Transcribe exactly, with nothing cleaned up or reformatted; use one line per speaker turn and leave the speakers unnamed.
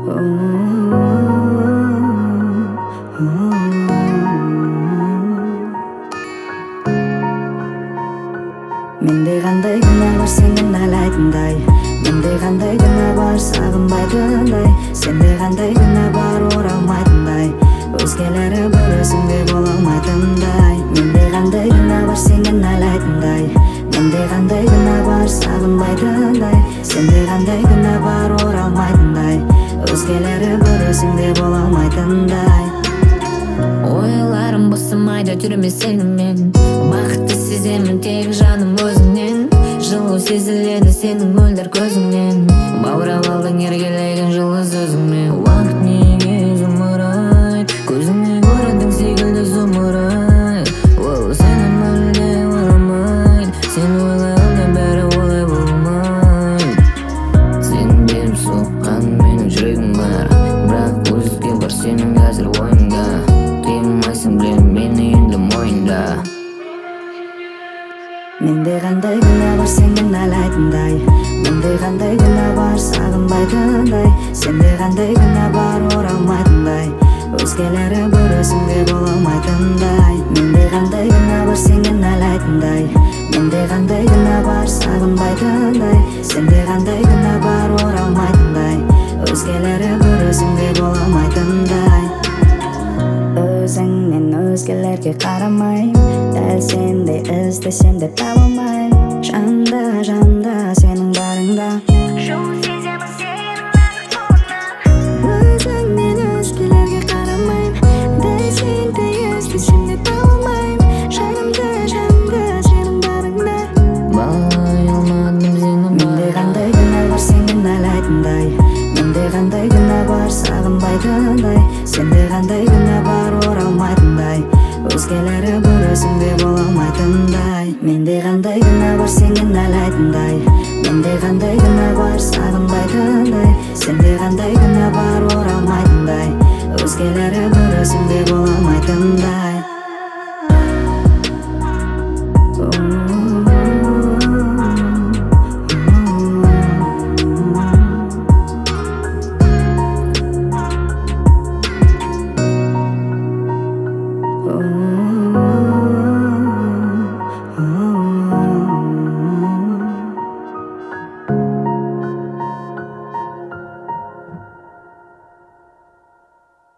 Менде кандай күнә бар сенин айлайтындай, менде кандай күнә бар сагынбайтындай, сенде кандай күнә бар оралмайтындай, өзгелери көрөсүңдө боло алмайтындай. Менде кандай күнә бар сенин айлайтындай, менде кандай күнә бар сагынбайтындай, сенде кандай күнә бар оралмайтындай, өзгелери көрөсүңдө боло алмайтындай.
Ойларым босамайды жүрмө сенімен, бақытты сеземін тек жаным өзіңнен. Жылу сезіледі сенің мөлдір көзіңнен, баурап алдың еркелеген жылы сөзіңмен. Уақыт неге зымырайды, көзіңе көріндің секілді зымырайды. Ол сені мүлде ойламайды, сен ойлағанда бәрі олай болмайды. Сен беріп соққан менің жүрегім бар, бірақ өзге бар сенің қазір ойыңда. Қимайсың білем мені енді мойында.
Менде кандай күнә бар сенин айлайтындай, менде кандай күнә бар сагынбайтындай, сенде кандай күнә бар оралмайтындай, өзгелери көрөсүңдө боло алмайтындай. Менде кандай күнә бар сенин айлайтындай, менде кандай күнә бар сагынбайтындай, сенде кандай күнә бар оралмайтындай, өзгелери көрөсүңдө боло алмайтындай. Өзіңнен өзгелерге қарамайм, дәл сендей іздесем де таба алмайм. Жанда, жанда сенің барыңда,
Жылу сеземін сенің нәзік қолыңнан.
өзіңнен өзгелерге қарамайм, дәл сендей іздесем де таба алмайм. Жанымда, жанымда сенің барыңда,
Бағалай алмадым сені
менде қандай күнә бар сенин айлайтындай, менде қандай күнә бар сағынбайтындай, сенде қандай күнә бар оралмайтындай, өзгелері көрөсүңдө боло алмайтындай. Менде кандай күнә бар сенин айлайтындай, менде кандай күнә бар сагынбайтындай, сенде кандай күнә бар оралмайтындай, өзгелері көрөсүңдө боло алмайтындай. Oh